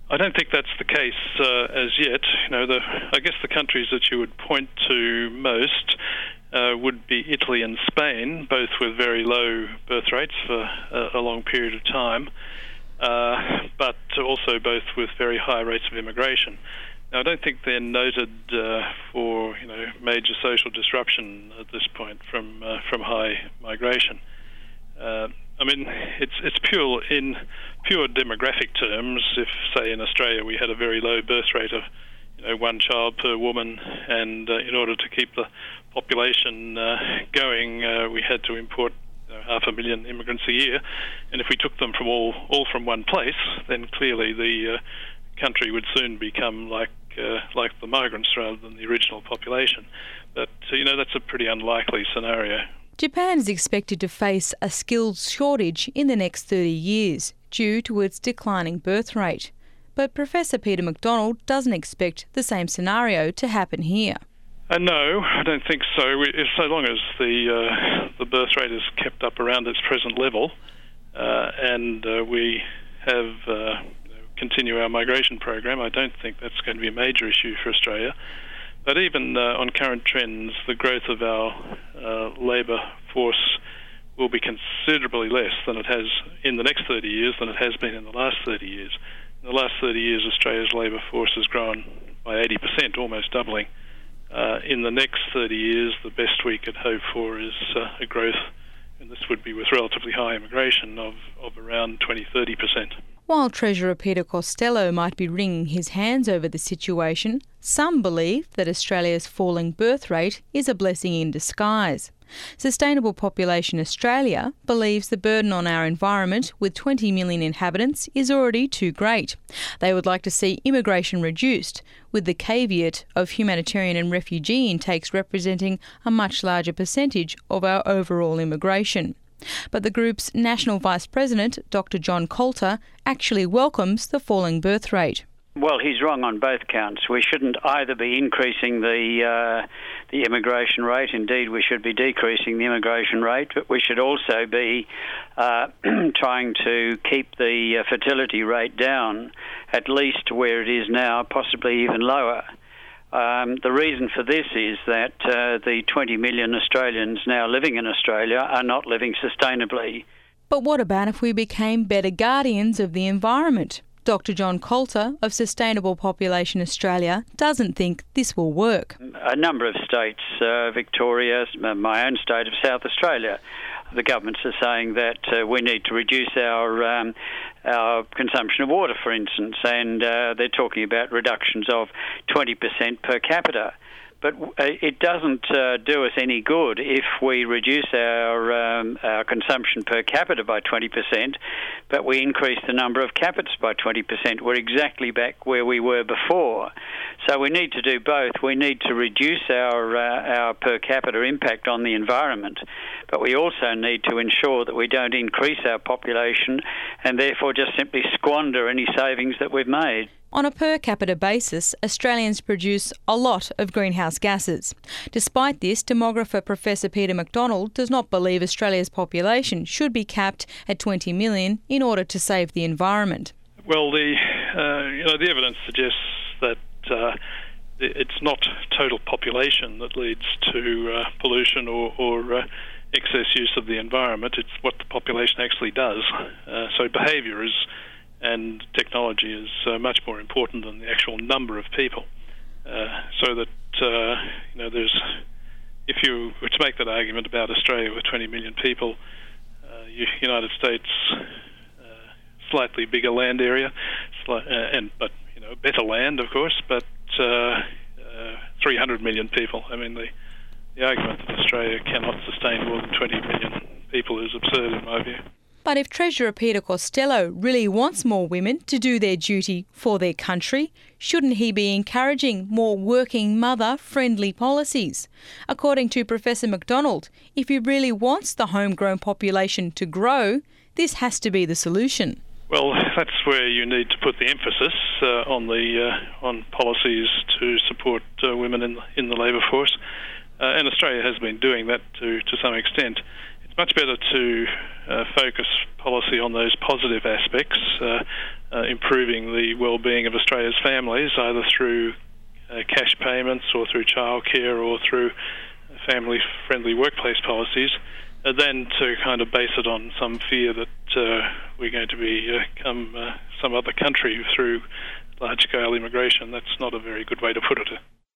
I don't think that's the case as yet. I guess the countries that you would point to most would be Italy and Spain, both with very low birth rates for a long period of time, but also both with very high rates of immigration. Now, I don't think they're noted for major social disruption at this point from high migration. It's pure in pure demographic terms. If, say, in Australia we had a very low birth rate of one child per woman, and in order to keep the population going, we had to import 500,000 immigrants a year, and if we took them from all from one place, then clearly the country would soon become like the migrants rather than the original population. But that's a pretty unlikely scenario. Japan is expected to face a skills shortage in the next 30 years due to its declining birth rate. But Professor Peter McDonald doesn't expect the same scenario to happen here. No, I don't think so. So long as the birth rate is kept up around its present level, and we have continue our migration program, I don't think that's going to be a major issue for Australia. But even on current trends, the growth of our labour force will be considerably less than it has in the next 30 years than it has been in the last 30 years. In the last 30 years, Australia's labour force has grown by 80%, almost doubling. In the next 30 years, the best we could hope for is a growth, and this would be with relatively high immigration, of around 20-30%. While Treasurer Peter Costello might be wringing his hands over the situation, some believe that Australia's falling birth rate is a blessing in disguise. Sustainable Population Australia believes the burden on our environment with 20 million inhabitants is already too great. They would like to see immigration reduced, with the caveat of humanitarian and refugee intakes representing a much larger percentage of our overall immigration. But the group's National Vice President, Dr John Coulter, actually welcomes the falling birth rate. Well, he's wrong on both counts. We shouldn't either be increasing the immigration rate. Indeed, we should be decreasing the immigration rate, but we should also be trying to keep the fertility rate down, at least where it is now, possibly even lower. The reason for this is that the 20 million Australians now living in Australia are not living sustainably. But what about if we became better guardians of the environment? Dr John Coulter of Sustainable Population Australia doesn't think this will work. A number of states, Victoria, my own state of South Australia, the governments are saying that we need to reduce our consumption of water, for instance, and they're talking about reductions of 20% per capita. But it doesn't do us any good if we reduce our consumption per capita by 20%, but we increase the number of capitas by 20%. We're exactly back where we were before. So we need to do both. We need to reduce our per capita impact on the environment, but we also need to ensure that we don't increase our population and therefore just simply squander any savings that we've made. On a per capita basis, Australians produce a lot of greenhouse gases. Despite this, demographer Professor Peter McDonald does not believe Australia's population should be capped at 20 million in order to save the environment. Well, the evidence suggests that it's not total population that leads to pollution or excess use of the environment. It's what the population actually does. So behaviour and technology is much more important than the actual number of people. So that there's, if you were to make that argument about Australia with 20 million people, United States, slightly bigger land area, but better land, of course, but 300 million people. I mean, the argument that Australia cannot sustain more than 20 million people is absurd in my view. But if Treasurer Peter Costello really wants more women to do their duty for their country, shouldn't he be encouraging more working mother-friendly policies? According to Professor McDonald, if he really wants the homegrown population to grow, this has to be the solution. Well, that's where you need to put the emphasis on policies to support women in the labour force, and Australia has been doing that to some extent. It's much better to focus policy on those positive aspects, improving the well-being of Australia's families, either through cash payments or through childcare or through family-friendly workplace policies, than to kind of base it on some fear that we're going to become some other country through large-scale immigration. That's not a very good way to put it.